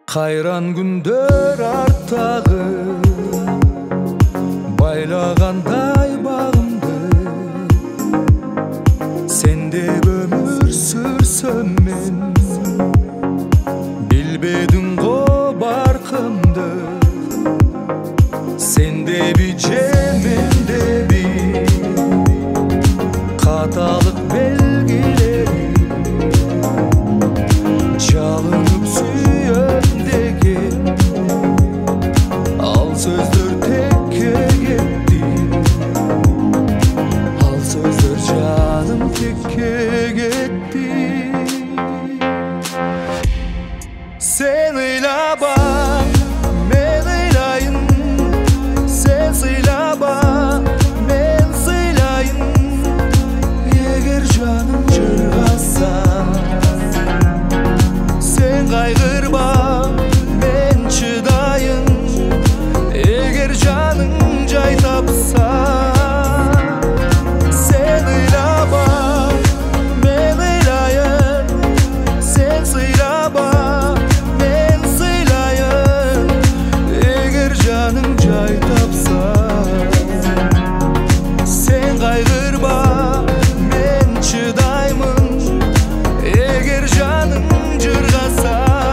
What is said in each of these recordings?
Қайран күндер арттағы байлағандай бағымды, сен деп өмір сүрсем мен, білбедің ғой барқымды. Сен деби мен деби қаталық белгілері, жалынып сүйем деген ал сөздер текке кетті, ал сөздер жаным текке кетті. Сен ыйлаба, мен ыйлайын, сен сыйлаба, мен сыйлайын. Егер жаным жырғаса, сен қайғырба, мен шыдайын. Егер жаның жай тапса, сен ыйлаба, мен ыйлайын, сен сыйлаба, мен сыйлайын. Егер жаның жай тапса, сен қайғырба, мен шыдаймын. Егер жаның жырғаса,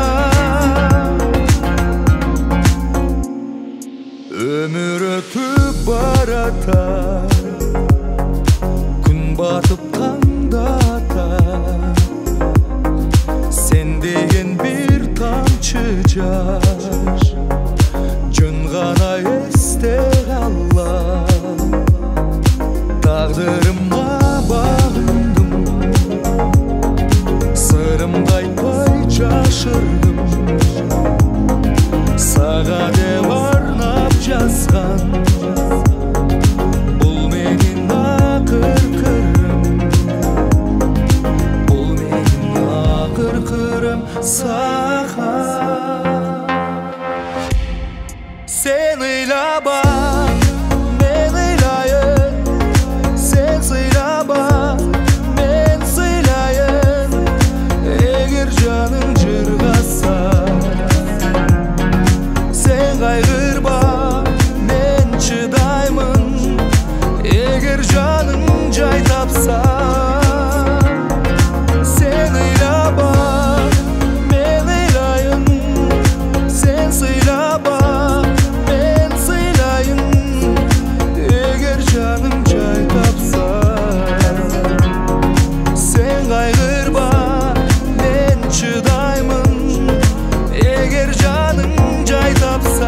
өмір өтіп барата, күн батып таңдата, сен деген бір тамшы жаш жөн ғана есте қалар. Тағдырыма бағындым, сырымды айтпай жашырдым. Саға деп арнап жазған бұл менің ақыр қырым, бұл менің ақыр қырым саған. Сен ыйлаба, мен ыйлайын, сен сыйлаба, мен сыйлайын. Егер жаның жырғаса, сен қайғырба, мен шыдаймын. Егер жаның жай тапса, сен ыйлаба, мен ыйлайын, сен сыйлаба, мен сыйлайын. Егер жаның жай тапса, сен қайғырба, мен шыдаймын. Егер жаның жай тапса.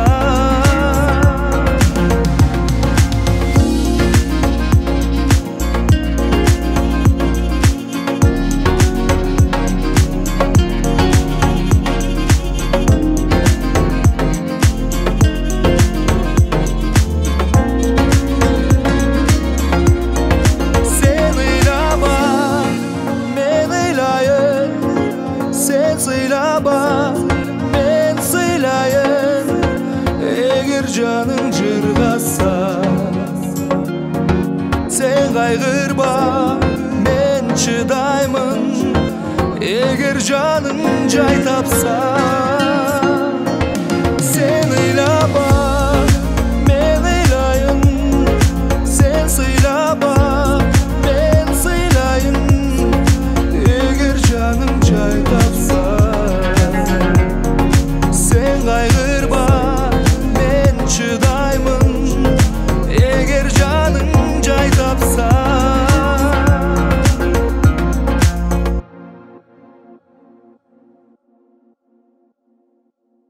Сен ыйлаба, мен ыйлайын, сен сыйлаба, мен сыйлайын. Егер жаның жырғаса, сен қайғырба, мен шыдаймын. Егер жаның жай тапса.